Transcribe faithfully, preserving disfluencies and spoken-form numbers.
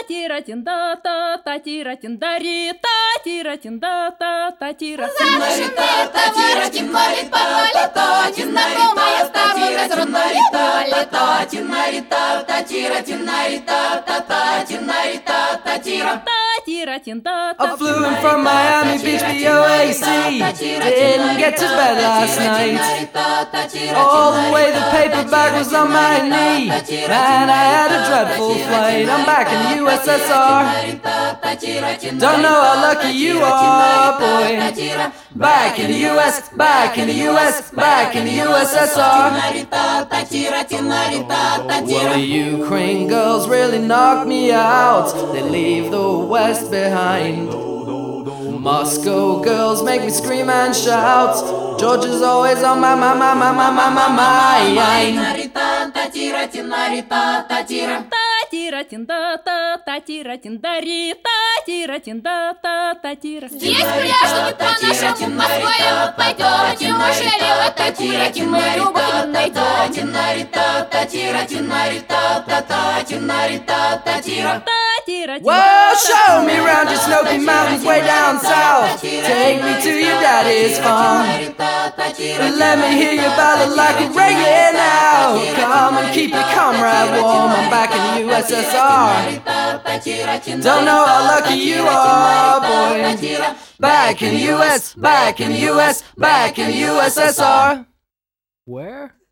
тира тинда та та тира тиндари та тира тинда та та тира. Тинарита, та тира тинарита, та та знакомая с тобой разруннарита, та тинарита, та тира тинарита, та та тинарита, та тира. I flew in from Miami Beach, B O A C. Didn't get to bed last night. All the way the paper bag was on my knee. Man, I had a dreadful flight. I'm back in the U S S R. Don't know how lucky you are, boy. Back in the U S, back in the U S, back in the U S S R. Well, the Ukraine girls really knock me out. They leave the West behind. Moscow girls make me scream and shout. Georgia's always on my, my, my, my, my, my, my mind. Здесь пляж не по-нашему, по-своему пойдем. Неужели в этой тире мы любовь найдем? Well, show me around your Snowy Mountains way down south. Take me to your daddy's farm. Let me hear your ballad like a reggae now. Come and keep your comrade warm. I'm back in the U S S R. Don't know how lucky you are, boy. Back in the U S, back in the U S, back in the U S S R. Where?